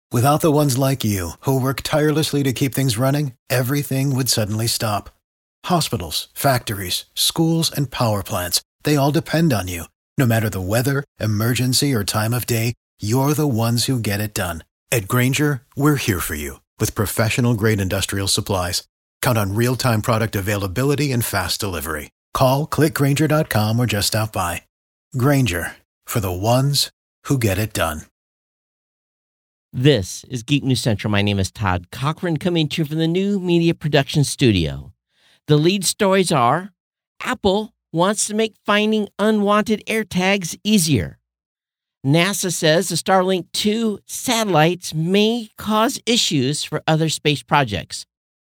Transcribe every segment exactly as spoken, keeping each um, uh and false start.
Without the ones like you, who work tirelessly to keep things running, everything would suddenly stop. Hospitals, factories, schools, and power plants, they all depend on you. No matter the weather, emergency, or time of day, you're the ones who get it done. At Grainger, we're here for you with professional-grade industrial supplies. Count on real-time product availability and fast delivery. Call, click Grainger dot com, or just stop by. Grainger, for the ones who get it done. This is Geek News Central. My name is Todd Cochran, coming to you from the New Media Production Studio. The lead stories are: Apple wants to make finding unwanted AirTags easier. NASA says the Starlink two satellites may cause issues for other space projects.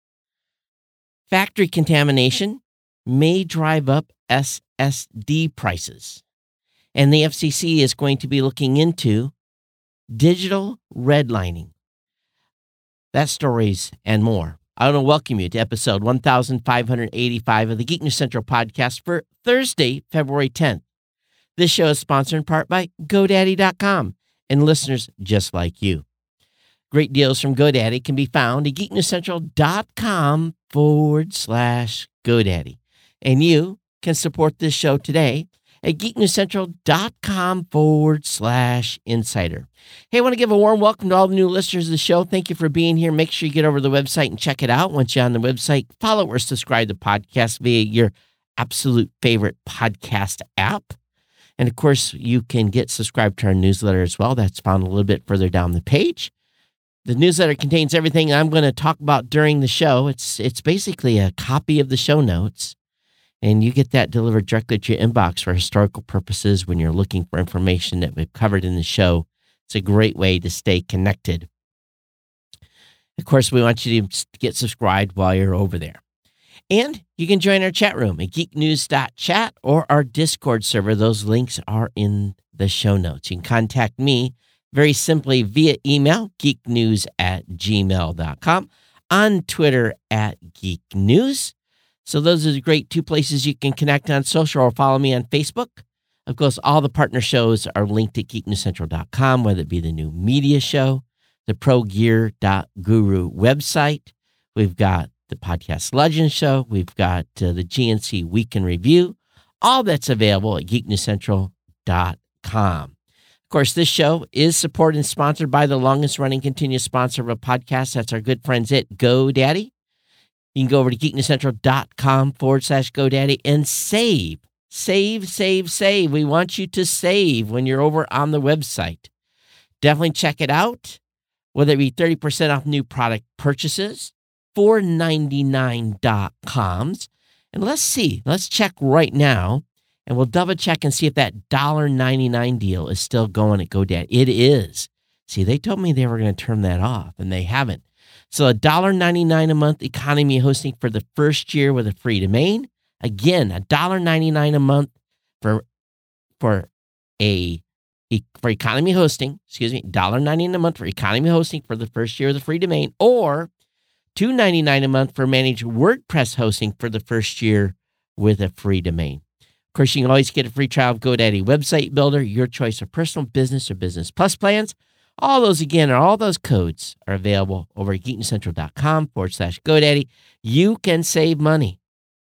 Factory contamination may drive up S S D prices. And the F C C is going to be looking into digital redlining. That stories and more. I want to welcome you to episode one thousand five hundred eighty-five of the Geek News Central podcast for Thursday, February tenth. This show is sponsored in part by GoDaddy dot com and listeners just like you. Great deals from GoDaddy can be found at geeknewscentral.com forward slash GoDaddy. And you can support this show today at geeknewscentral.com forward slash insider. Hey, I want to give a warm welcome to all the new listeners of the show. Thank you for being here. Make sure you get over to the website and check it out. Once you're on the website, follow or subscribe to the podcast via your absolute favorite podcast app. And of course, you can get subscribed to our newsletter as well. That's found a little bit further down the page. The newsletter contains everything I'm going to talk about during the show. It's it's basically a copy of the show notes, and you get that delivered directly to your inbox for historical purposes when you're looking for information that we've covered in the show. It's a great way to stay connected. Of course, we want you to get subscribed while you're over there. And you can join our chat room at geek news dot chat or our Discord server. Those links are in the show notes. You can contact me very simply via email, geeknews at gmail dot com, on Twitter at geeknews. So those are the great two places you can connect on social, or follow me on Facebook. Of course, all the partner shows are linked at geek news central dot com, whether it be the new media show, the pro gear dot guru website. We've got the Podcast Legends Show. We've got uh, the G N C Week in Review. All that's available at geek news central dot com. Of course, this show is supported and sponsored by the longest-running continuous sponsor of a podcast. That's our good friends at GoDaddy. You can go over to geeknewscentral.com forward slash GoDaddy and save, save, save, save. We want you to save when you're over on the website. Definitely check it out, whether it be thirty percent off new product purchases, four ninety-nine dot coms. And let's see, let's check right now, and we'll double check and see if that one dollar ninety-nine deal is still going at GoDaddy. It is. See, they told me they were going to turn that off, and they haven't. So one dollar ninety-nine a month economy hosting for the first year with a free domain. Again, one dollar ninety-nine a month for for a for economy hosting. Excuse me, one dollar ninety-nine a month for economy hosting for the first year with a free domain, or two ninety-nine a month for managed WordPress hosting for the first year with a free domain. Of course, you can always get a free trial of GoDaddy Website Builder, your choice of personal, business, or business plus plans. All those, again, are all those codes are available over at geeknewscentral.com forward slash GoDaddy. You can save money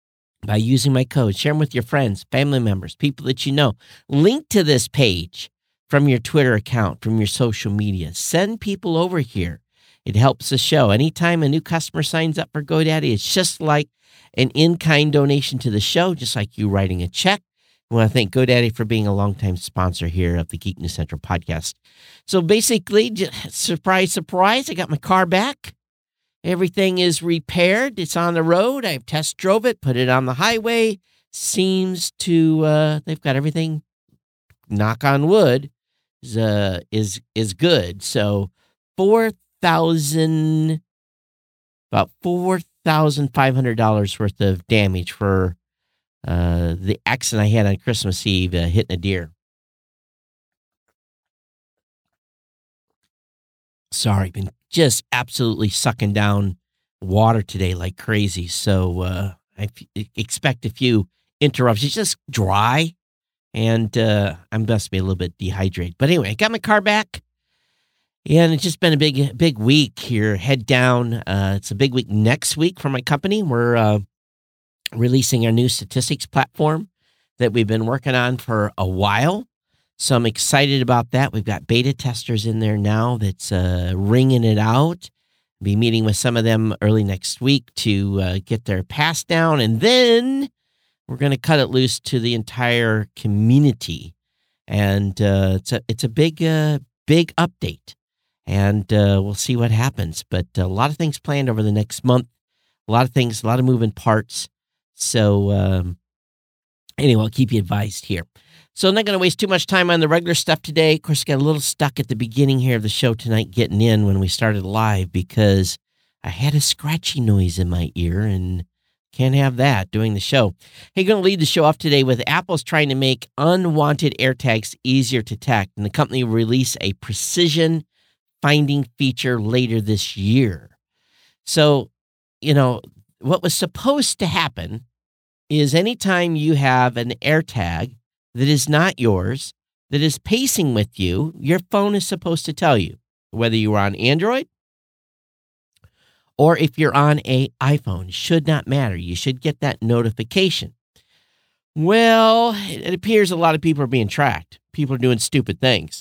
by using my code. Share them with your friends, family members, people that you know. Link to this page from your Twitter account, from your social media. Send people over here. It helps the show. Anytime a new customer signs up for GoDaddy, it's just like an in-kind donation to the show, just like you writing a check. I want to thank GoDaddy for being a longtime sponsor here of the Geek News Central podcast. So basically, just, surprise, surprise, I got my car back. Everything is repaired. It's on the road. I've test drove it, put it on the highway. Seems to, uh, they've got everything, knock on wood, is, uh, is, is good. So four thousand, about four thousand five hundred dollars worth of damage for Uh, the accident I had on Christmas Eve uh, hitting a deer. Sorry, been just absolutely sucking down water today like crazy. So uh, I f- expect a few interruptions. It's just dry, and uh, I must be a little bit dehydrated. But anyway, I got my car back, And it's just been a big, big week here. Head down. Uh, it's a big week next week for my company. We're uh, releasing our new statistics platform that we've been working on for a while. So I'm excited about that. We've got beta testers in there now that's uh, ringing it out. Be meeting with some of them early next week to uh, get their pass down. And then we're going to cut it loose to the entire community. And uh, it's a it's a big, uh, big update. And uh, we'll see what happens. But a lot of things planned over the next month. A lot of things, a lot of moving parts. So um, anyway, I'll keep you advised here. So I'm not going to waste too much time on the regular stuff today. Of course, I got a little stuck at the beginning here of the show tonight getting in when we started live because I had a scratchy noise in my ear and can't have that doing the show. Hey, going to lead the show off today with Apple's trying to make unwanted AirTags easier to detect, and the company will release a precision finding feature later this year. So, you know, what was supposed to happen is anytime you have an AirTag that is not yours, that is pacing with you, your phone is supposed to tell you, whether you are on Android or if you're on an iPhone. It should not matter. You should get that notification. Well, it appears a lot of people are being tracked. People are doing stupid things.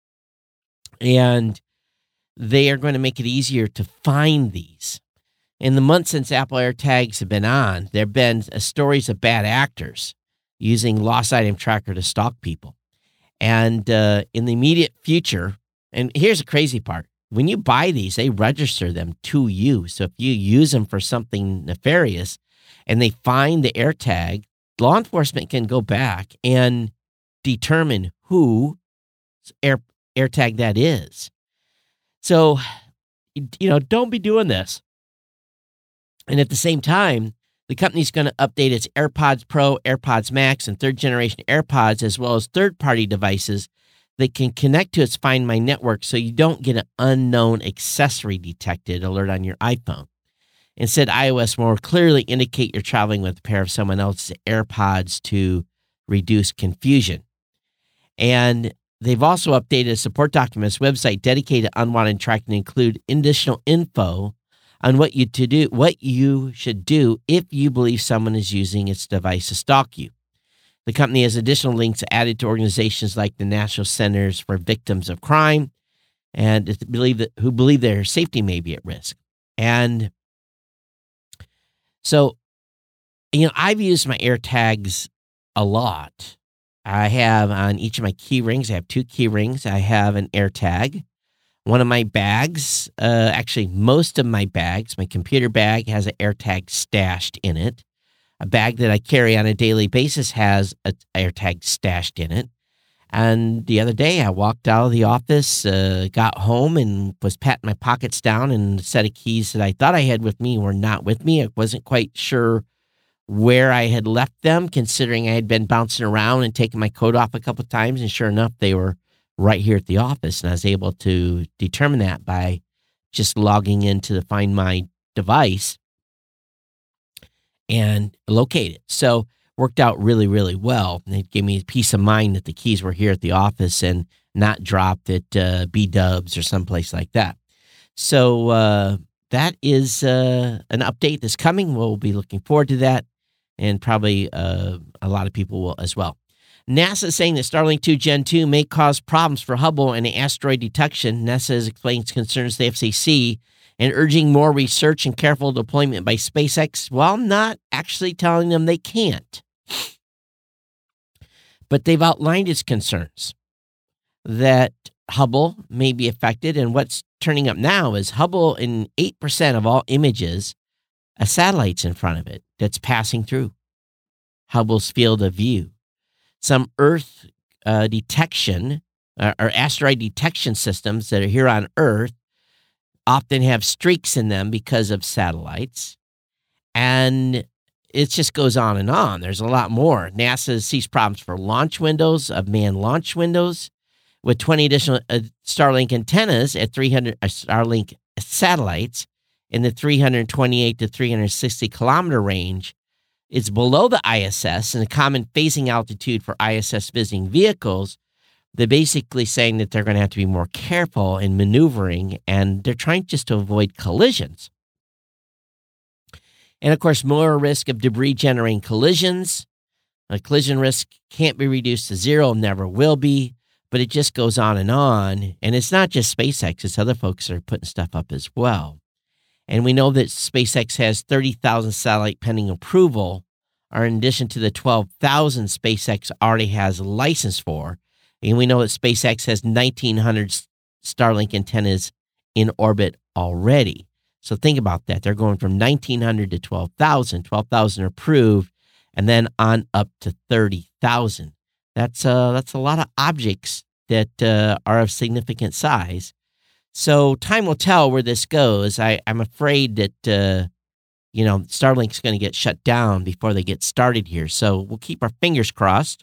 And they are going to make it easier to find these. In the months since Apple AirTags have been on, there have been uh, stories of bad actors using lost item tracker to stalk people. And uh, in the immediate future, and here's the crazy part, when you buy these, they register them to you. So if you use them for something nefarious and they find the AirTag, law enforcement can go back and determine who Air, AirTag that is. So, you know, don't be doing this. And at the same time, the company's going to update its AirPods Pro, AirPods Max, and third-generation AirPods, as well as third-party devices that can connect to its Find My network so you don't get an unknown accessory detected alert on your iPhone. Instead, iOS will more clearly indicate you're traveling with a pair of someone else's AirPods to reduce confusion. And they've also updated a support documents website dedicated to unwanted tracking to include additional info on what you to do, what you should do if you believe someone is using its device to stalk you. The company has additional links added to organizations like the National Centers for Victims of Crime, and believe that who believe their safety may be at risk. And so, you know, I've used my AirTags a lot. I have on each of my key rings, I have two key rings. I have an AirTag. One of my bags, uh, actually most of my bags, my computer bag has an AirTag stashed in it. A bag that I carry on a daily basis has an AirTag stashed in it. And the other day I walked out of the office, uh, got home and was patting my pockets down, and a set of keys that I thought I had with me were not with me. I wasn't quite sure where I had left them, considering I had been bouncing around and taking my coat off a couple of times, and sure enough, they were right here at the office, and I was able to determine that by just logging into the Find My device and locate it. So worked out really, really well. And it gave me peace of mind that the keys were here at the office and not dropped at uh, B-Dubs or someplace like that. So uh, that is uh, an update that's coming. We'll be looking forward to that. And probably uh, a lot of people will as well. NASA is saying that Starlink two Gen two may cause problems for Hubble and asteroid detection. NASA has explained concerns to the F C C and urging more research and careful deployment by SpaceX, while not actually telling them they can't. But they've outlined its concerns that Hubble may be affected, and what's turning up now is Hubble in eight percent of all images, a satellite's in front of it that's passing through Hubble's field of view. Some Earth uh, detection uh, or asteroid detection systems that are here on Earth often have streaks in them because of satellites. And it just goes on and on. There's a lot more. NASA sees problems for launch windows, of manned launch windows, with twenty additional uh, Starlink antennas at three hundred uh, Starlink satellites in the three hundred twenty-eight to three hundred sixty kilometer range. It's below the I S S and a common phasing altitude for I S S visiting vehicles. they're basically saying that they're going to have to be more careful in maneuvering, and they're trying just to avoid collisions. And, of course, more risk of debris generating collisions. A collision risk can't be reduced to zero, never will be, but it just goes on and on. And it's not just SpaceX, it's other folks that are putting stuff up as well. And we know that SpaceX has thirty thousand satellite pending approval, or in addition to the twelve thousand SpaceX already has a license for. And we know that SpaceX has nineteen hundred Starlink antennas in orbit already. So think about that. They're going from nineteen hundred to twelve thousand, twelve thousand approved, and then on up to thirty thousand. That's, uh, that's a lot of objects that uh, are of significant size. So time will tell where this goes. I, I'm afraid that, uh, you know, Starlink's going to get shut down before they get started here. So we'll keep our fingers crossed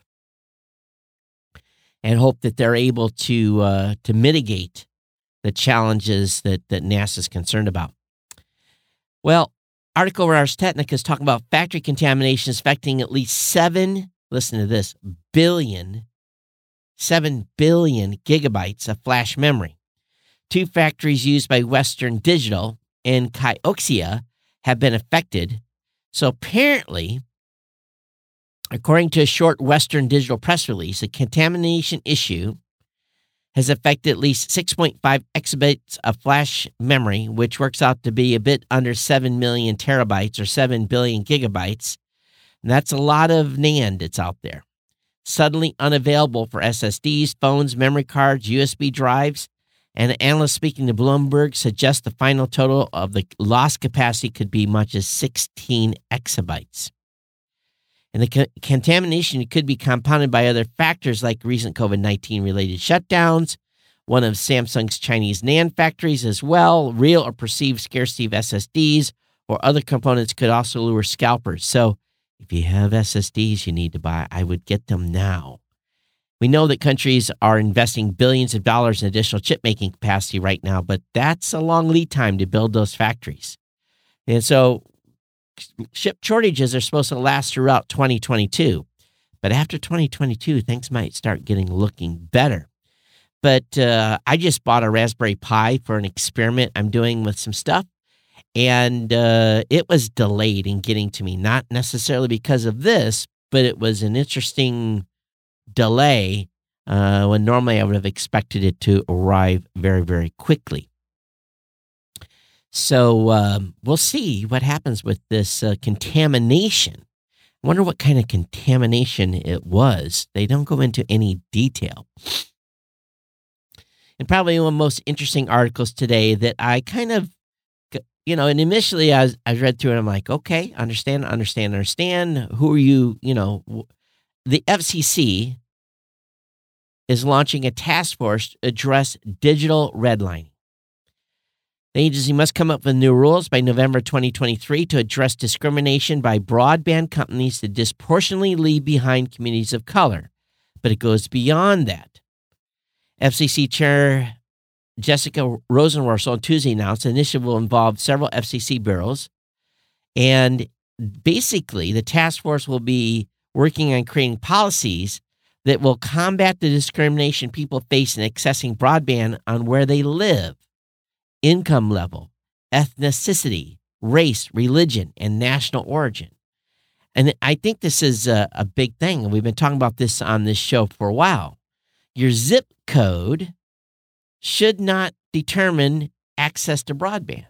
and hope that they're able to uh, to mitigate the challenges that, that NASA's concerned about. Well, article over Ars Technica is talking about factory contamination affecting at least seven, listen to this, billion, seven billion gigabytes of flash memory. Two factories used by Western Digital and Kioxia have been affected. So apparently, according to a short Western Digital press release, a contamination issue has affected at least six point five exabytes of flash memory, which works out to be a bit under seven million terabytes or seven billion gigabytes. And that's a lot of NAND that's out there. Suddenly unavailable for S S Ds, phones, memory cards, U S B drives. And an analyst speaking to Bloomberg suggests the final total of the lost capacity could be much as sixteen exabytes. And the co- contamination could be compounded by other factors like recent COVID nineteen related shutdowns, one of Samsung's Chinese NAND factories as well, real or perceived scarcity of S S Ds, or other components could also lure scalpers. So if you have S S Ds you need to buy, I would get them now. We know that countries are investing billions of dollars in additional chip-making capacity right now, but that's a long lead time to build those factories. And so chip shortages are supposed to last throughout twenty twenty-two. But after twenty twenty-two, things might start getting looking better. But uh, I just bought a Raspberry Pi for an experiment I'm doing with some stuff. And uh, it was delayed in getting to me, not necessarily because of this, but it was an interesting delay uh, when normally I would have expected it to arrive very, very quickly. So um, we'll see what happens with this uh, contamination. I wonder what kind of contamination it was. They don't go into any detail. And probably one of the most interesting articles today that I kind of, you know, and initially I, was, I read through it, I'm like, okay, understand, understand, understand. Who are you, you know, the F C C is launching a task force to address digital redlining. The agency must come up with new rules by November twenty twenty-three to address discrimination by broadband companies that disproportionately leave behind communities of color. But it goes beyond that. F C C Chair Jessica Rosenworcel on Tuesday announced the initiative will involve several F C C bureaus. And basically, the task force will be working on creating policies that will combat the discrimination people face in accessing broadband on where they live, income level, ethnicity, race, religion, and national origin. And I think this is a, a big thing, and we've been talking about this on this show for a while. Your zip code should not determine access to broadband.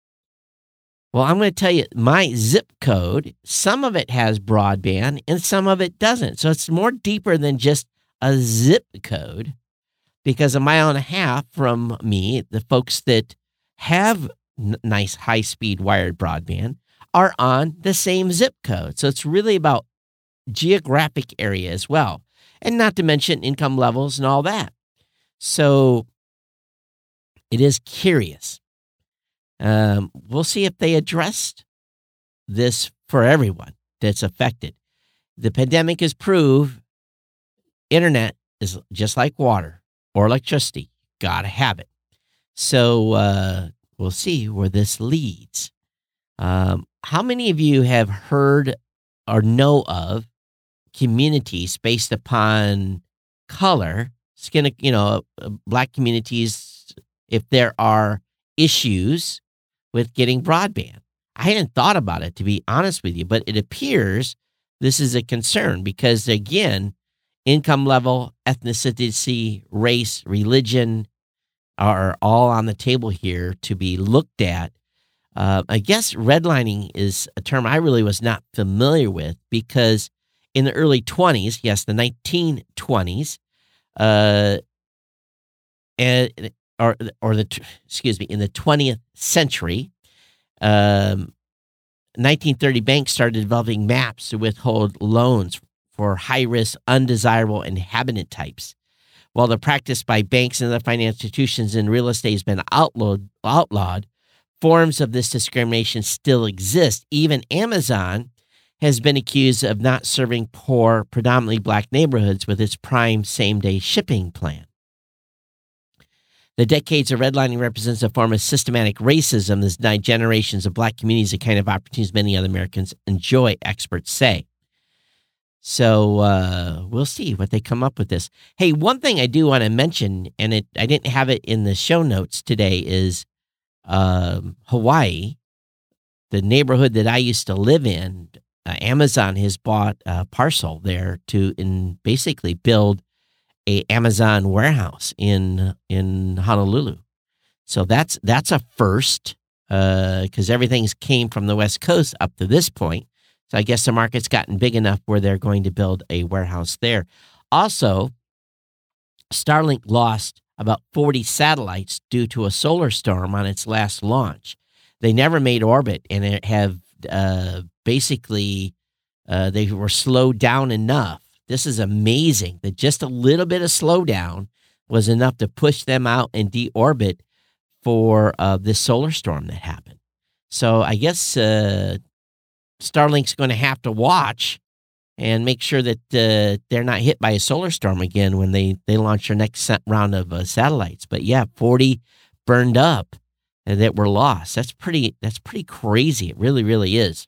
Well, I'm going to tell you, my zip code, some of it has broadband and some of it doesn't. So it's more deeper than just a zip code, because a mile and a half from me, the folks that have n- nice high-speed wired broadband are on the same zip code. So it's really about geographic area as well, and not to mention income levels and all that. So it is curious. Um, we'll see if they addressed this for everyone that's affected. The pandemic has proved internet is just like water or electricity. Got to have it. So uh, we'll see where this leads. Um, how many of you have heard or know of communities based upon color, skin, you know, uh, black communities if there are issues with getting broadband. I hadn't thought about it, to be honest with you, but it appears this is a concern because, again, income level, ethnicity, race, religion are all on the table here to be looked at. Uh, I guess redlining is a term I really was not familiar with because in the early twenties, yes, the nineteen twenties, uh, and or or the excuse me, in the twentieth century, um, nineteen thirty banks started developing maps to withhold loans for high-risk, undesirable inhabitant types. While the practice by banks and other financial institutions in real estate has been outlawed, outlawed, forms of this discrimination still exist. Even Amazon has been accused of not serving poor, predominantly black neighborhoods with its prime same-day shipping plan. The decades of redlining represents a form of systematic racism that denied generations of black communities the kind of opportunities many other Americans enjoy, experts say. So uh, we'll see what they come up with this. Hey, one thing I do want to mention, and it I didn't have it in the show notes today, is um, Hawaii, the neighborhood that I used to live in. Uh, Amazon has bought a parcel there to in basically build a Amazon warehouse in in Honolulu. So that's that's a first because uh, everything's came from the West Coast up to this point. So I guess the market's gotten big enough where they're going to build a warehouse there. Also, Starlink lost about forty satellites due to a solar storm on its last launch. They never made orbit and it have uh, basically uh, they were slowed down enough. This is amazing that just a little bit of slowdown was enough to push them out and deorbit for uh, this solar storm that happened. So I guess uh, Starlink's going to have to watch and make sure that uh, they're not hit by a solar storm again when they, they launch their next round of uh, satellites. But yeah, forty burned up that were lost. That's pretty, that's pretty crazy. It really, really is.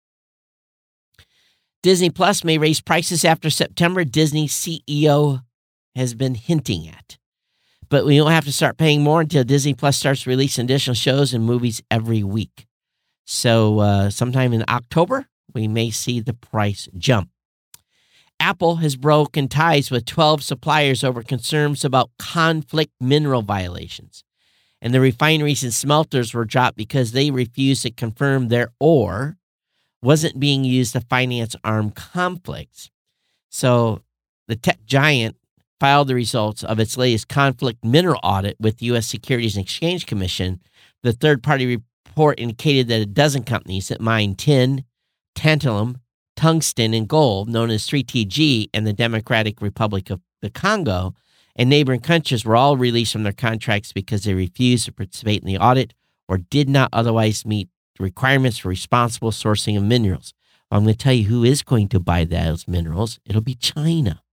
Disney Plus may raise prices after September, Disney C E O has been hinting at. But we don't have to start paying more until Disney Plus starts releasing additional shows and movies every week. So uh, sometime in October, we may see the price jump. Apple has broken ties with twelve suppliers over concerns about conflict mineral violations. And the refineries and smelters were dropped because they refused to confirm their ore wasn't being used to finance armed conflicts. So the tech giant filed the results of its latest conflict mineral audit with the U S Securities and Exchange Commission. The third-party report indicated that a dozen companies that mine tin, tantalum, tungsten, and gold, known as three T G, and the Democratic Republic of the Congo, and neighboring countries were all released from their contracts because they refused to participate in the audit or did not otherwise meet requirements for responsible sourcing of minerals. Well, I'm going to tell you who is going to buy those minerals. It'll be China.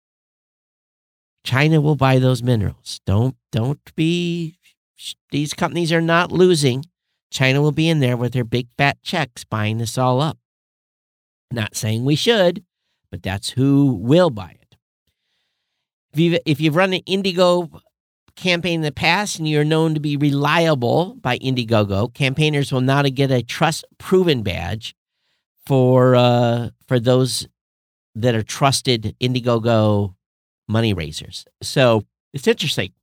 China will buy those minerals. Don't don't be. These companies are not losing. China will be in there with their big fat checks buying this all up. Not saying we should, but that's who will buy it. If you've, if you've run an Indiegogo campaign in the past and you're known to be reliable by Indiegogo, campaigners will now get a trust proven badge for uh, for those that are trusted Indiegogo money raisers. So it's interesting.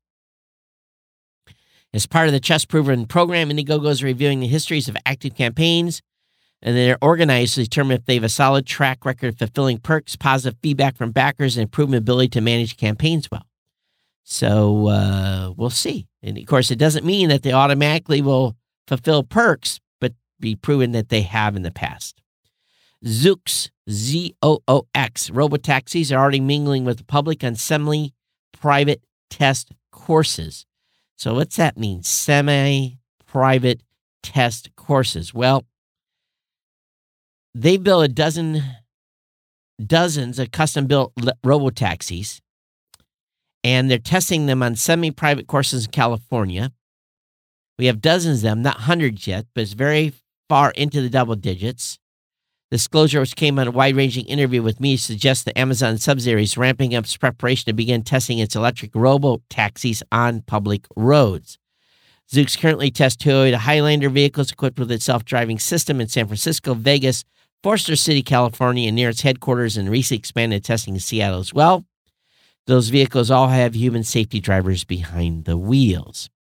As part of the Trust Proven program, Indiegogo is reviewing the histories of active campaigns, and they're organized to determine if they have a solid track record of fulfilling perks, positive feedback from backers, and proven ability to manage campaigns well. So uh, we'll see. And of course, it doesn't mean that they automatically will fulfill perks, but be proven that they have in the past. Zoox, Z O O X, robotaxis are already mingling with the public on semi-private test courses. So what's that mean? Semi-private test courses. Well, they built a dozen, dozens of custom-built robotaxis, and they're testing them on semi-private courses in California. We have dozens of them, not hundreds yet, but it's very far into the double digits. Disclosure, which came on a wide-ranging interview with me, suggests that Amazon subsidiary is ramping up its preparation to begin testing its electric robo-taxis on public roads. Zoox currently tests Toyota Highlander vehicles equipped with its self-driving system in San Francisco, Vegas, Foster City, California, and near its headquarters, and recently expanded testing in Seattle as well. Those vehicles all have human safety drivers behind the wheels.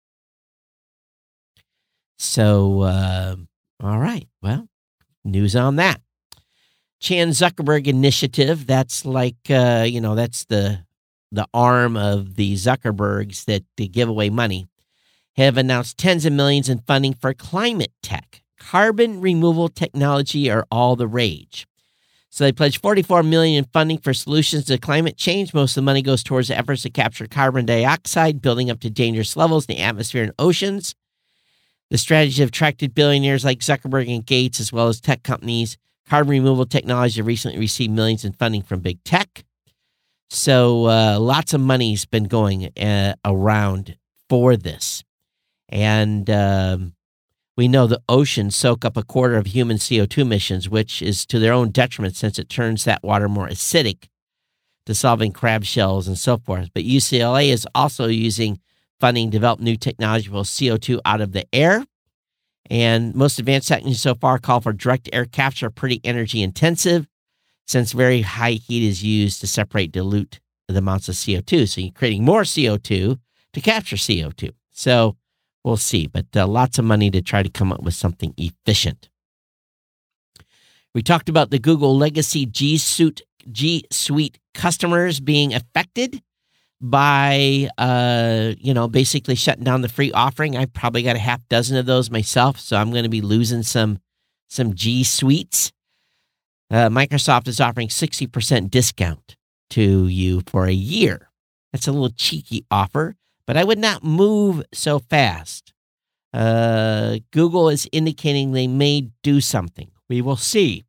So, uh, all right. Well, news on that. Chan Zuckerberg Initiative, that's like, uh, you know, that's the the arm of the Zuckerbergs that they give away money, have announced tens of millions in funding for climate tech. Carbon removal technology are all the rage. So they pledged forty-four million dollars in funding for solutions to climate change. Most of the money goes towards the efforts to capture carbon dioxide, building up to dangerous levels in the atmosphere and oceans. The strategy have attracted billionaires like Zuckerberg and Gates, as well as tech companies. Carbon removal technology have recently received millions in funding from big tech. So uh, lots of money's been going uh, around for this. And um, we know the oceans soak up a quarter of human C O two emissions, which is to their own detriment since it turns that water more acidic, dissolving crab shells and so forth. But U C L A is also using funding to develop new technology to pull C O two out of the air. And most advanced techniques so far call for direct air capture, pretty energy intensive, since very high heat is used to separate dilute the amounts of C O two. So you're creating more C O two to capture C O two. So we'll see, but uh, lots of money to try to come up with something efficient. We talked about the Google legacy G Suite, G Suite customers being affected by, uh, you know, basically shutting down the free offering. I've probably got a half dozen of those myself, so I'm going to be losing some some G Suites. Uh, Microsoft is offering sixty percent discount to you for a year. That's a little cheeky offer, but I would not move so fast. Uh, Google is indicating they may do something. We will see.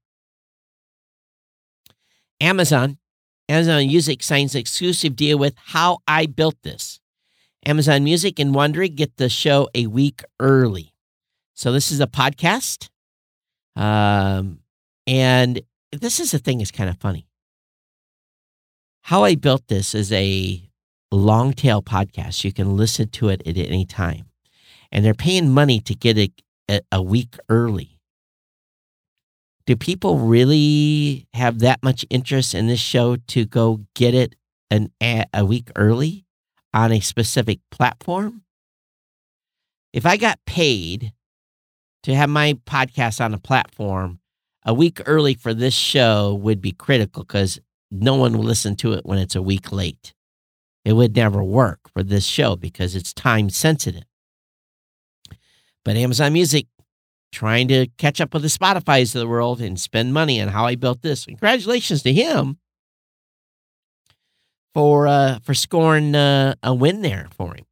Amazon. Amazon Music signs an exclusive deal with How I Built This. Amazon Music and Wondery get the show a week early. So this is a podcast. Um, and this is the thing that's kind of funny. How I Built This is a long tail podcast. You can listen to it at any time. And they're paying money to get it a, a week early. Do people really have that much interest in this show to go get it an, a, a week early on a specific platform? If I got paid to have my podcast on a platform, a week early for this show would be critical because no one will listen to it when it's a week late. It would never work for this show because it's time sensitive. But Amazon Music, trying to catch up with the Spotifys of the world and spend money on How I Built This. Congratulations to him for uh, for scoring uh, a win there for him.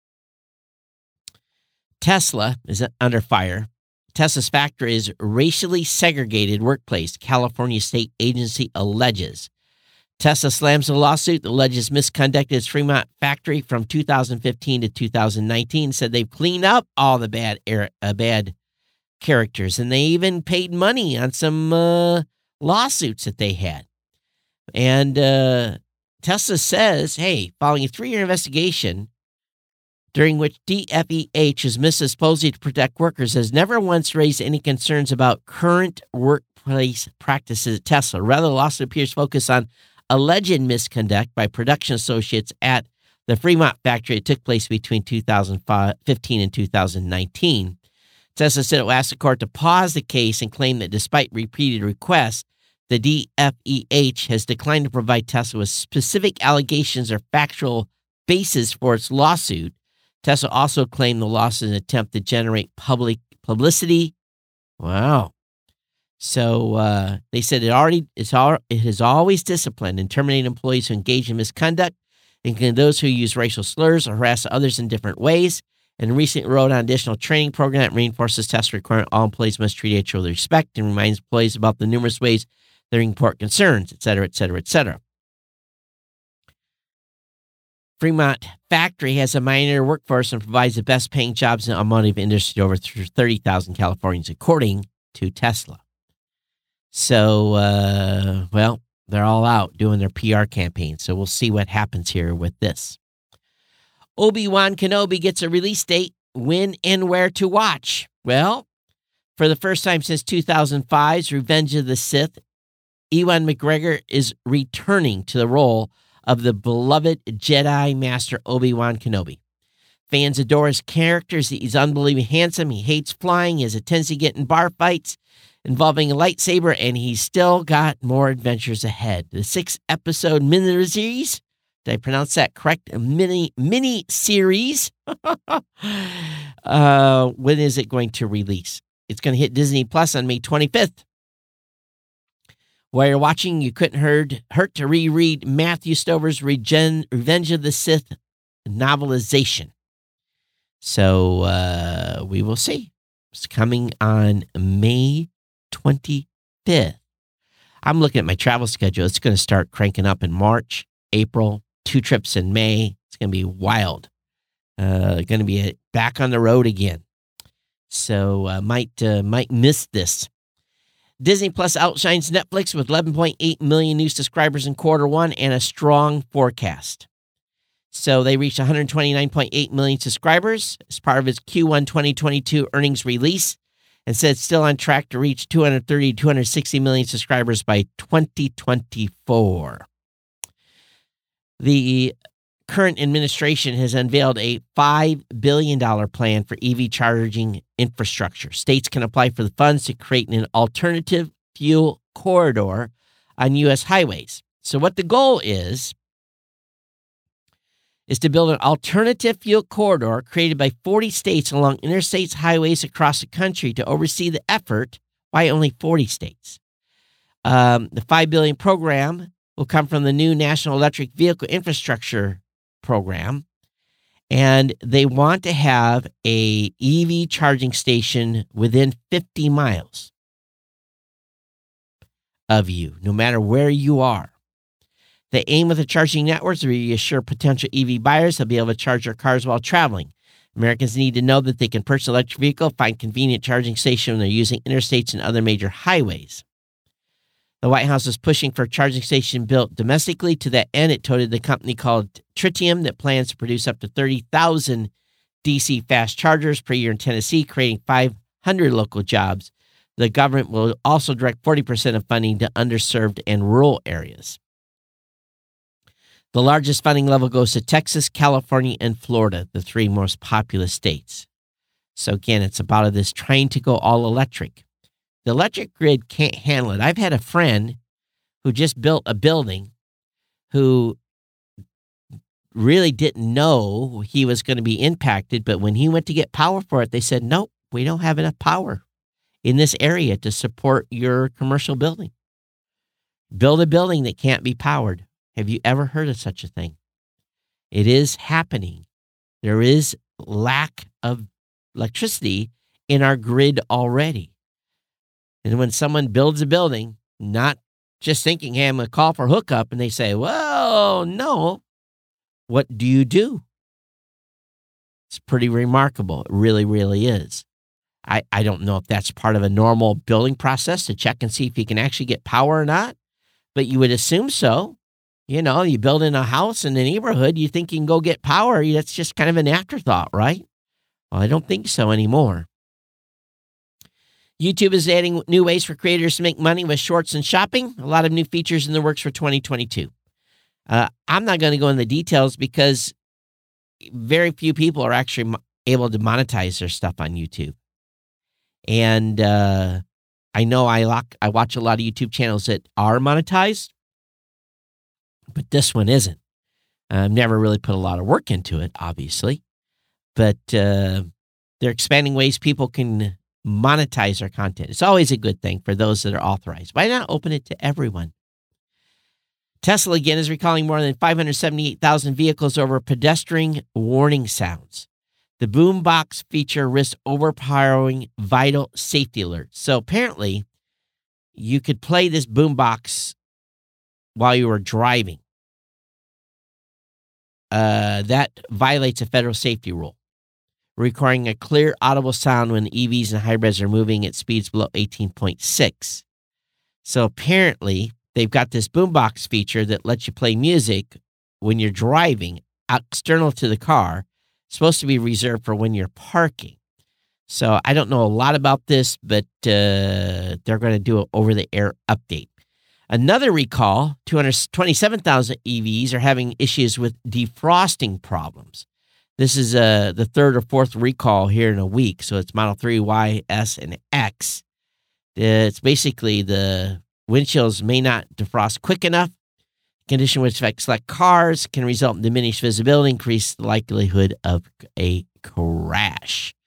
Tesla is under fire. Tesla's factory is racially segregated workplace, California state agency alleges. Tesla slams the lawsuit that alleges misconduct at its Fremont factory from two thousand fifteen to two thousand nineteen, said they've cleaned up all the bad air, uh, bad characters, and they even paid money on some uh, lawsuits that they had. And uh, Tesla says, hey, following a three-year investigation during which D F E H has missed its policy to protect workers, has never once raised any concerns about current workplace practices at Tesla. Rather, the lawsuit appears focused on alleged misconduct by production associates at the Fremont factory that took place between two thousand fifteen and two thousand nineteen. Tesla said it will ask the court to pause the case and claim that despite repeated requests, the D F E H has declined to provide Tesla with specific allegations or factual basis for its lawsuit. Tesla also claimed the loss is an attempt to generate public publicity. Wow. So uh, they said it already it's all, it has always disciplined and terminated employees who engage in misconduct, including those who use racial slurs or harass others in different ways. And recently wrote on additional training program that reinforces Tesla requirement all employees must treat each other with respect and reminds employees about the numerous ways they report concerns, et cetera, et cetera, et cetera. Fremont factory has a minor workforce and provides the best paying jobs in the automotive industry to over thirty thousand Californians, according to Tesla. So, uh, well, they're all out doing their P R campaign. So we'll see what happens here with this. Obi-Wan Kenobi gets a release date. When and where to watch? Well, for the first time since two thousand five's Revenge of the Sith, Ewan McGregor is returning to the role of the beloved Jedi Master Obi-Wan Kenobi. Fans adore his character. He's unbelievably handsome. He hates flying. He has a tendency to get in bar fights involving a lightsaber, and he's still got more adventures ahead. The six-episode mini-series, did I pronounce that correct? A mini, mini-series. uh, when is it going to release? It's going to hit Disney Plus on May twenty-fifth. While you're watching, you couldn't hurt, hurt to reread Matthew Stover's Regen, Revenge of the Sith novelization. So uh, we will see. It's coming on May twenty-fifth. I'm looking at my travel schedule. It's going to start cranking up in March, April, two trips in May. It's going to be wild. Uh, going to be a, back on the road again. So uh, might uh, might miss this. Disney Plus outshines Netflix with eleven point eight million new subscribers in quarter one and a strong forecast. So they reached one hundred twenty-nine point eight million subscribers as part of its Q one twenty twenty-two earnings release, and said it's still on track to reach two hundred thirty to two hundred sixty million subscribers by twenty twenty-four. The current administration has unveiled a five billion dollars plan for E V charging infrastructure. States can apply for the funds to create an alternative fuel corridor on U S highways. So what the goal is, is to build an alternative fuel corridor created by forty states along interstates, highways across the country to oversee the effort. Why only forty states? Um, the five billion dollars program will come from the new National Electric Vehicle Infrastructure Program, and they want to have a E V charging station within fifty miles of you, no matter where you are. The aim of the charging networks is to reassure potential E V buyers they'll be able to charge their cars while traveling. Americans need to know that they can purchase an electric vehicle, find convenient charging station when they're using interstates and other major highways. The White House is pushing for a charging station built domestically. To that end, it touted the company called Tritium that plans to produce up to thirty thousand D C fast chargers per year in Tennessee, creating five hundred local jobs. The government will also direct forty percent of funding to underserved and rural areas. The largest funding level goes to Texas, California, and Florida, the three most populous states. So again, it's about this trying to go all electric. The electric grid can't handle it. I've had a friend who just built a building who really didn't know he was going to be impacted, but when he went to get power for it, they said, nope, we don't have enough power in this area to support your commercial building. Build a building that can't be powered. Have you ever heard of such a thing? It is happening. There is lack of electricity in our grid already. And when someone builds a building, not just thinking, hey, I'm going to call for hookup, and they say, well, no, what do you do? It's pretty remarkable. It really, really is. I, I don't know if that's part of a normal building process to check and see if you can actually get power or not, but you would assume so. You know, you build in a house in a neighborhood, you think you can go get power. That's just kind of an afterthought, right? Well, I don't think so anymore. YouTube is adding new ways for creators to make money with shorts and shopping. A lot of new features in the works for twenty twenty-two. Uh, I'm not going to go into the details because very few people are actually mo- able to monetize their stuff on YouTube. And uh, I know I, lock, I watch a lot of YouTube channels that are monetized, but this one isn't. I've never really put a lot of work into it, obviously. But uh, they're expanding ways people can monetize their content. It's always a good thing for those that are authorized. Why not open it to everyone? Tesla again is recalling more than five hundred seventy-eight thousand vehicles over pedestrian warning sounds. The boombox feature risks overpowering vital safety alerts. So apparently, you could play this boombox while you were driving. Uh, that violates a federal safety rule, requiring a clear, audible sound when E Vs and hybrids are moving at speeds below eighteen point six. So apparently, they've got this boombox feature that lets you play music when you're driving, external to the car, supposed to be reserved for when you're parking. So I don't know a lot about this, but uh, they're going to do an over-the-air update. Another recall, two hundred twenty-seven thousand E Vs are having issues with defrosting problems. This is uh, the third or fourth recall here in a week, so it's Model three, Y, S, and X. It's basically the windshields may not defrost quick enough. Condition which affects select cars can result in diminished visibility, increase the likelihood of a crash.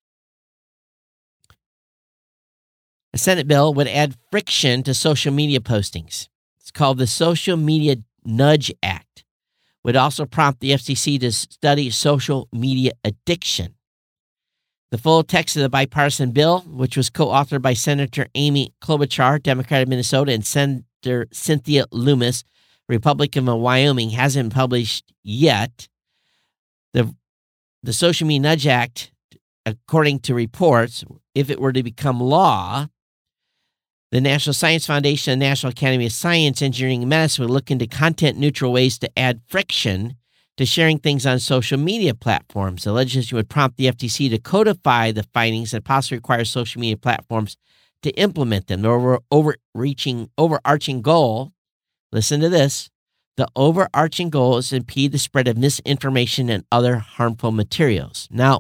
A Senate bill would add friction to social media postings. It's called the Social Media Nudge Act. Would also prompt the F C C to study social media addiction. The full text of the bipartisan bill, which was co-authored by Senator Amy Klobuchar, Democrat of Minnesota, and Senator Cynthia Lummis, Republican of Wyoming, hasn't been published yet. The, the Social Media Nudge Act, according to reports, if it were to become law, the National Science Foundation and National Academy of Science, Engineering, and Medicine would look into content-neutral ways to add friction to sharing things on social media platforms. The legislation would prompt the F T C to codify the findings and possibly require social media platforms to implement them. The over, overreaching, overarching goal, listen to this, the overarching goal is to impede the spread of misinformation and other harmful materials. Now,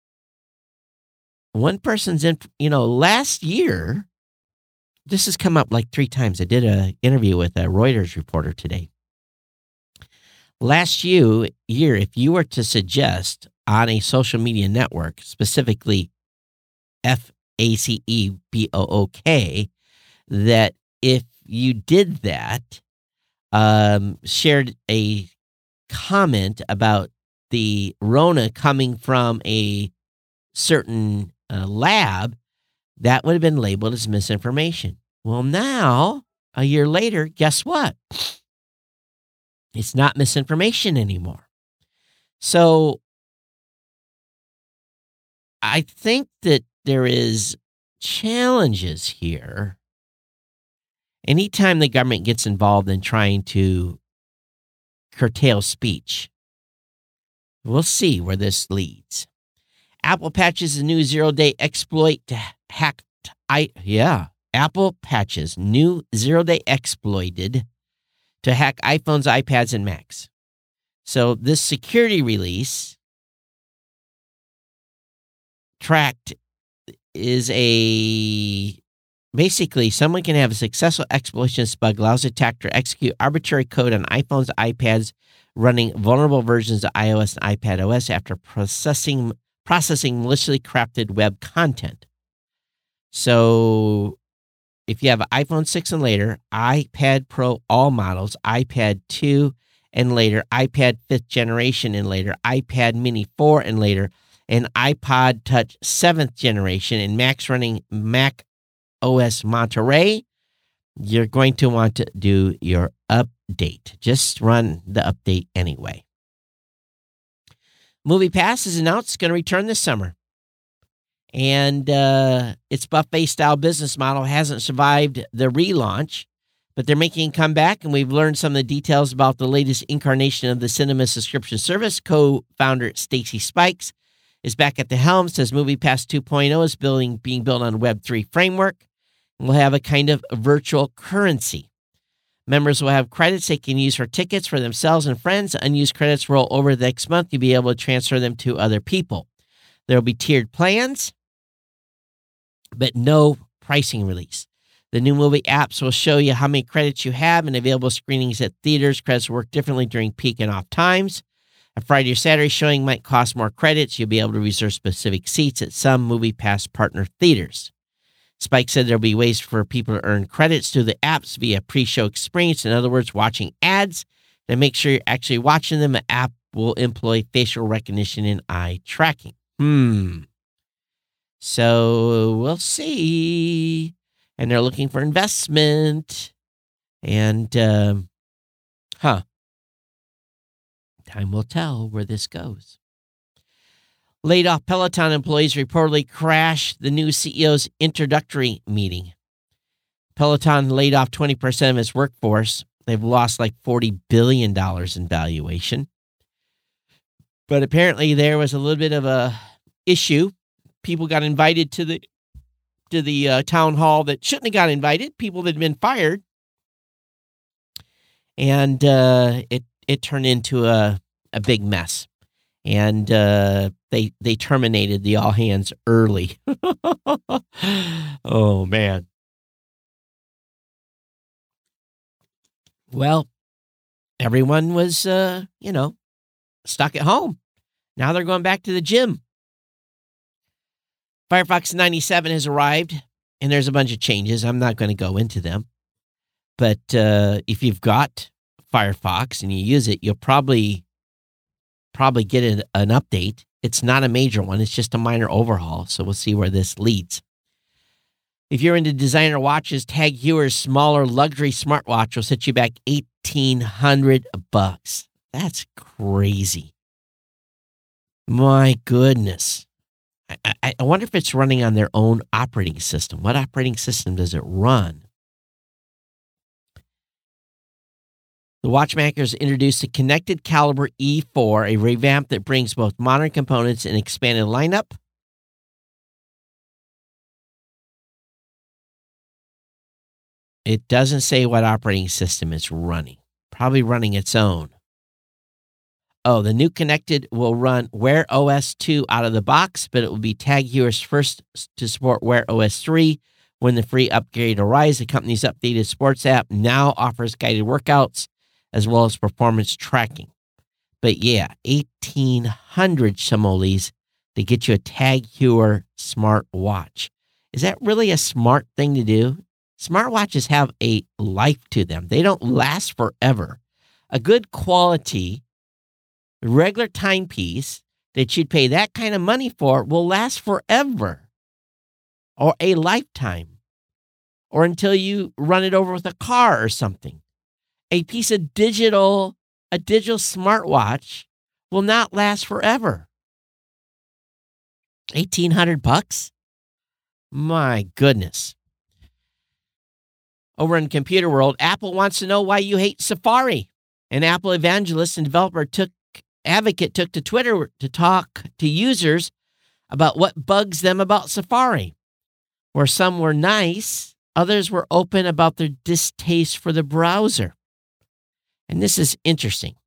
one person's, in, you know, last year, this has come up like three times. I did an interview with a Reuters reporter today. Last year, year, if you were to suggest on a social media network, specifically F A C E B O O K, that if you did that, um, shared a comment about the Rona coming from a certain uh, lab, that would have been labeled as misinformation. Well, now, a year later, guess what? It's not misinformation anymore. So I think that there is challenges here. Anytime the government gets involved in trying to curtail speech, we'll see where this leads. Apple patches a new zero-day exploit to hack. I yeah, Apple patches new zero-day exploited to hack iPhones, iPads, and Macs. So this security release tracked is a basically someone can have a successful exploitation bug allows the attacker to execute arbitrary code on iPhones, iPads, running vulnerable versions of iOS and iPadOS after processing processing maliciously crafted web content. So if you have an iPhone six and later, iPad Pro all models, iPad two and later, iPad fifth generation and later, iPad Mini four and later, and iPod Touch seventh generation, and Macs running Mac O S Monterey, you're going to want to do your update. Just run the update anyway. MoviePass is announced it's going to return this summer. And uh, its buffet-style business model hasn't survived the relaunch, but they're making a comeback, and we've learned some of the details about the latest incarnation of the cinema subscription service. Co-founder Stacy Spikes is back at the helm, says MoviePass two point oh is building, being built on a Web three framework, and will have a kind of virtual currency. Members will have credits they can use for tickets for themselves and friends. Unused credits roll over the next month. You'll be able to transfer them to other people. There will be tiered plans, but no pricing release. The new movie apps will show you how many credits you have and available screenings at theaters. Credits work differently during peak and off times. A Friday or Saturday showing might cost more credits. You'll be able to reserve specific seats at some MoviePass partner theaters. Spike said there'll be ways for people to earn credits through the apps via pre-show experience. In other words, watching ads to make sure you're actually watching them. The app will employ facial recognition and eye tracking. Hmm. So we'll see. And they're looking for investment. And, um, huh. Time will tell where this goes. Laid off Peloton employees reportedly crashed the new C E O's introductory meeting. Peloton laid off twenty percent of its workforce. They've lost like forty billion dollars in valuation. But apparently there was a little bit of a issue. People got invited to the to the uh, town hall that shouldn't have got invited. People that had been fired. And uh, it it turned into a, a big mess. And uh, they they terminated the all hands early. Oh, man. Well, everyone was, uh, you know, stuck at home. Now they're going back to the gym. Firefox ninety-seven has arrived, and there's a bunch of changes. I'm not going to go into them. But uh, if you've got Firefox and you use it, you'll probably probably get an, an update. It's not a major one. It's just a minor overhaul. So we'll see where this leads. If you're into designer watches, Tag Heuer's smaller luxury smartwatch will set you back eighteen hundred bucks. That's crazy. My goodness. I, I, I wonder if it's running on their own operating system. What operating system does it run? The watchmakers introduced the Connected Caliber E four, a revamp that brings both modern components and expanded lineup. It doesn't say what operating system it's running. Probably running its own. Oh, the new Connected will run Wear O S two out of the box, but it will be Tag Heuer's first to support Wear O S three. When the free upgrade arrives, the company's updated sports app now offers guided workouts as well as performance tracking. But yeah, eighteen hundred simoleons to get you a Tag Heuer smart watch. Is that really a smart thing to do? Smartwatches have a life to them. They don't last forever. A good quality, regular timepiece that you'd pay that kind of money for will last forever or a lifetime or until you run it over with a car or something. A piece of digital, a digital smartwatch will not last forever. eighteen hundred bucks? My goodness. Over in Computer World, Apple wants to know why you hate Safari. An Apple evangelist and developer took advocate took to Twitter to talk to users about what bugs them about Safari. Where some were nice, others were open about their distaste for the browser. And this is interesting.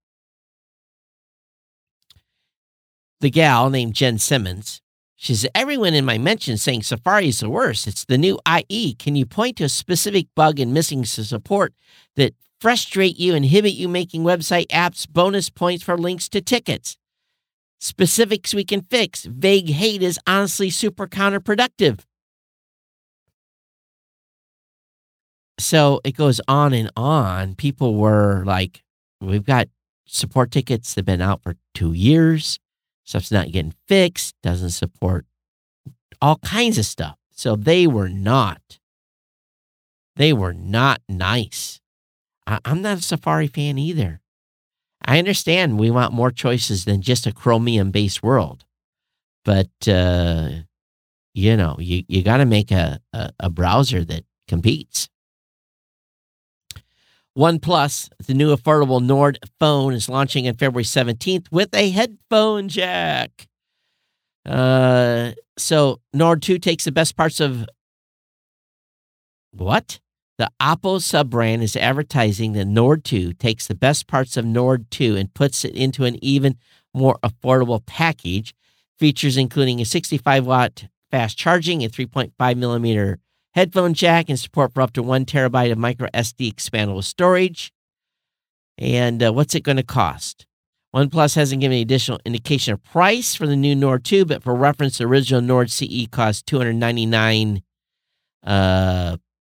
The gal named Jen Simmons, she says, everyone in my mentions saying Safari is the worst. It's the new I E. Can you point to a specific bug and missing support that frustrate you, inhibit you making website apps bonus points for links to tickets? Specifics we can fix. Vague hate is honestly super counterproductive. So it goes on and on. People were like, we've got support tickets that have been out for two years. Stuff's not getting fixed. Doesn't support all kinds of stuff. So they were not. They were not nice. I, I'm not a Safari fan either. I understand we want more choices than just a Chromium-based world. But, uh, you know, you, you got to make a, a, a browser that competes. OnePlus, the new affordable Nord phone, is launching on February seventeenth with a headphone jack. Uh, so Nord two takes the best parts of what? The Oppo sub-brand is advertising that Nord two takes the best parts of Nord two and puts it into an even more affordable package. Features including a sixty-five watt fast charging, a three point five millimeter headphone jack, and support for up to one terabyte of micro S D expandable storage. And uh, what's it going to cost? OnePlus hasn't given any additional indication of price for the new Nord two, but for reference, the original Nord C E cost two hundred ninety-nine uh,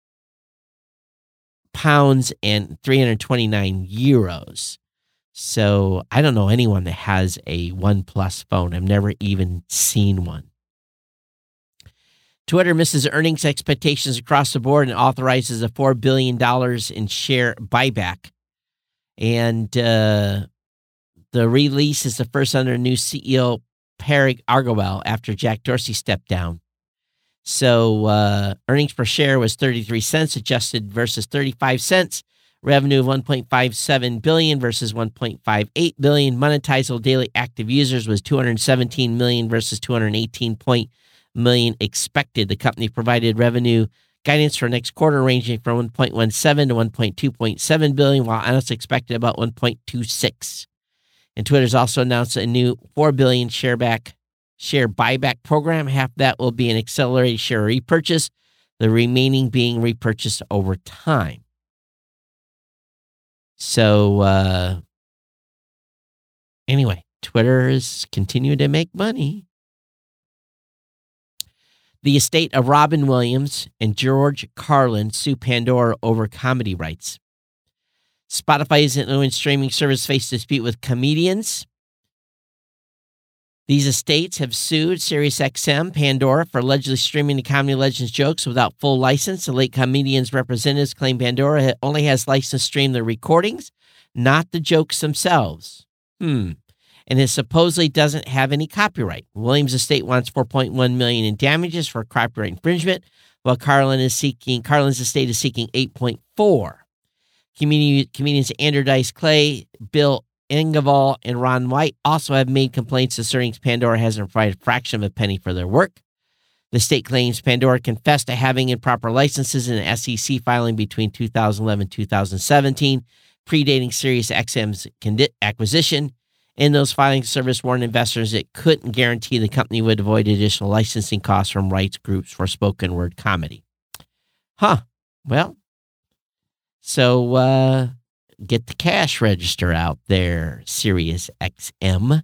pounds and three hundred twenty-nine euros. So I don't know anyone that has a OnePlus phone. I've never even seen one. Twitter misses earnings expectations across the board and authorizes a four billion dollars in share buyback. And uh, the release is the first under new C E O Parag Agrawal after Jack Dorsey stepped down. So uh, earnings per share was thirty-three cents, adjusted versus thirty-five cents. Revenue of one point five seven billion dollars versus one point five eight billion dollars. Monetizable daily active users was two hundred seventeen million versus two hundred eighteen million expected. The company provided revenue guidance for next quarter ranging from one point one seven to one point two seven billion, while analysts expected about one point two six. And Twitter's also announced a new four billion share back share buyback program. Half that will be an accelerated share repurchase, the remaining being repurchased over time. So, uh, anyway, Twitter is continuing to make money. The estate of Robin Williams and George Carlin sue Pandora over comedy rights. Spotify's own streaming service faced a dispute with comedians. These estates have sued SiriusXM, Pandora, for allegedly streaming the Comedy Legends jokes without full license. The late comedian's representatives claim Pandora only has license to stream the recordings, not the jokes themselves. Hmm. And it supposedly doesn't have any copyright. Williams' estate wants four point one million dollars in damages for copyright infringement, while Carlin is seeking Carlin's estate is seeking eight point four. Comedian, comedians Andrew Dice Clay, Bill Engvall, and Ron White also have made complaints asserting Pandora hasn't provided a fraction of a penny for their work. The state claims Pandora confessed to having improper licenses in an S E C filing between two thousand eleven and two thousand seventeen, predating SiriusXM's acquisition. In those filings, service warned investors it couldn't guarantee the company would avoid additional licensing costs from rights groups for spoken word comedy. Huh. Well, so uh, get the cash register out there, SiriusXM.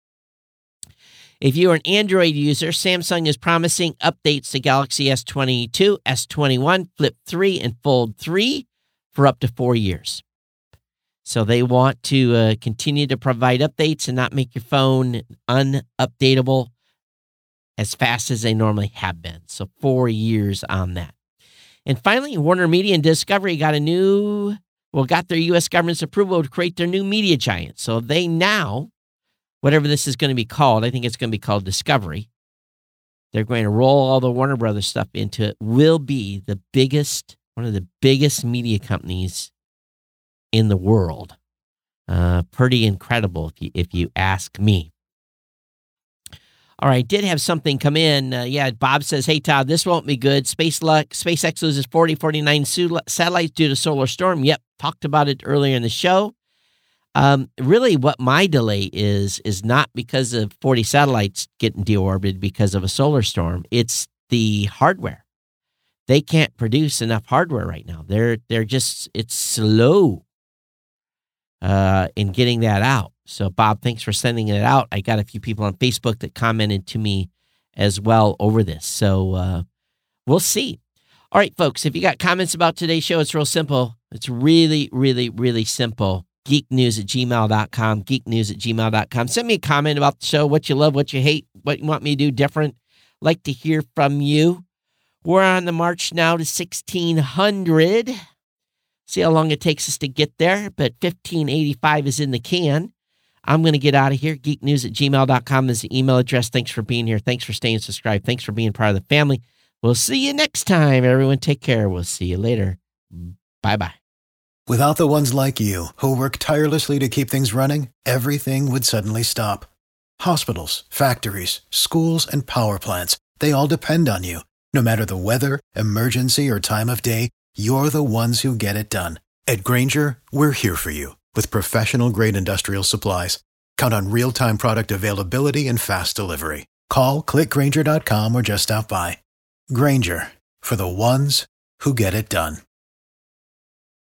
If you are an Android user, Samsung is promising updates to Galaxy S twenty-two, S twenty-one, Flip three, and Fold three for up to four years. So they want to uh, continue to provide updates and not make your phone unupdatable as fast as they normally have been. So four years on that. And finally, Warner Media and Discovery got a new, well, got their U S government's approval to create their new media giant. So they now, whatever this is going to be called, I think it's going to be called Discovery. They're going to roll all the Warner Brothers stuff into it, will be the biggest, one of the biggest media companies in the world. Uh, pretty incredible if you, if you ask me. All right, did have something come in. Uh, yeah, Bob says, hey, Todd, this won't be good. Space luck, SpaceX loses forty, forty-nine su- satellites due to solar storm. Yep, talked about it earlier in the show. Um, really, what my delay is, is not because of forty satellites getting deorbited because of a solar storm. It's the hardware. They can't produce enough hardware right now. They're they're just, it's slow uh, in getting that out. So, Bob, thanks for sending it out. I got a few people on Facebook that commented to me as well over this. So, uh, we'll see. All right, folks, if you got comments about today's show, it's real simple. It's really, really, really simple. geeknews at gmail dot com, geeknews at gmail dot com. Send me a comment about the show, what you love, what you hate, what you want me to do different. Like to hear from you. We're on the march now to sixteen hundred. See how long it takes us to get there, but fifteen eighty-five is in the can. I'm going to get out of here. geeknews at gmail dot com is the email address. Thanks for being here. Thanks for staying subscribed. Thanks for being part of the family. We'll see you next time. Everyone take care. We'll see you later. Bye-bye. Without the ones like you, who work tirelessly to keep things running, everything would suddenly stop. Hospitals, factories, schools, and power plants, they all depend on you. No matter the weather, emergency, or time of day, you're the ones who get it done. At Grainger, we're here for you with professional-grade industrial supplies. Count on real-time product availability and fast delivery. Call, click Grainger dot com, or just stop by. Grainger, for the ones who get it done.